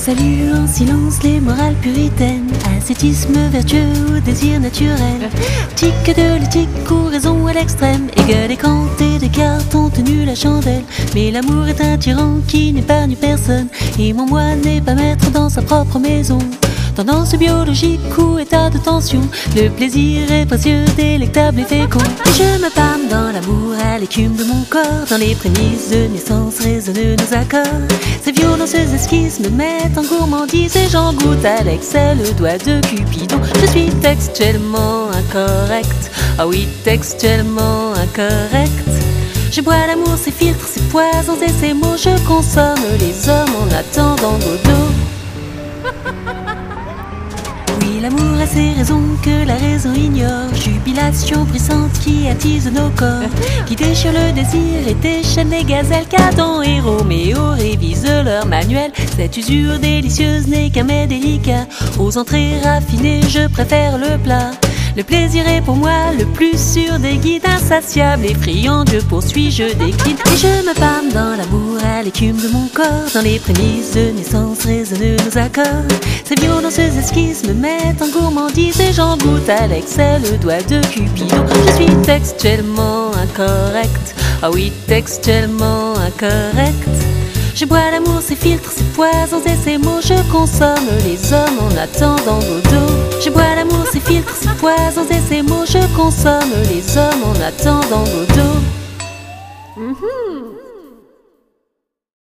salue en silence les morales puritaines, ascétisme vertueux ou désir naturel, tique de l'éthique ou raison à l'extrême, égal et canté des cartes ont tenu la chandelle. Mais l'amour est un tyran qui n'épargne personne, et mon moi n'est pas maître dans sa propre maison. Tendance biologique ou état de tension, le plaisir est précieux, délectable et fécond. Et je me pâme dans l'amour à l'écume de mon corps, dans les prémices de naissance résonnent nos accords. Ces violentieuses esquisses me mettent en gourmandise, et j'en goûte à l'excès le doigt de Cupidon. Je suis textuellement incorrect, ah oui, textuellement incorrect. Je bois l'amour, ses filtres, ses poisons et ses mots. Je consomme les hommes en attendant Godot. Oui, l'amour a ses raisons que la raison ignore. Jubilation puissante qui attise nos corps, qui déchire le désir et déchaîne les gazelles. Cadon et Roméo révisent leur manuel. Cette usure délicieuse n'est qu'un mets délicat. Aux entrées raffinées, je préfère le plat. Le plaisir est pour moi le plus sûr des guides, insatiable et friand, je poursuis, je décline. Et je me pâme dans l'amour à l'écume de mon corps, dans les prémices de naissance résonnent nos accords. Ces violentieuses esquisses me mettent en gourmandise, et j'en goûte à l'excès le doigt de Cupidon. Je suis textuellement incorrect, ah oui, textuellement incorrect. Je bois l'amour, ses filtres, ses poisons et ses mots. Je consomme les hommes en attendant Godot. Je bois l'amour, ses filtres, ses poisons et ses mots. Je consomme les hommes en attendant Godot.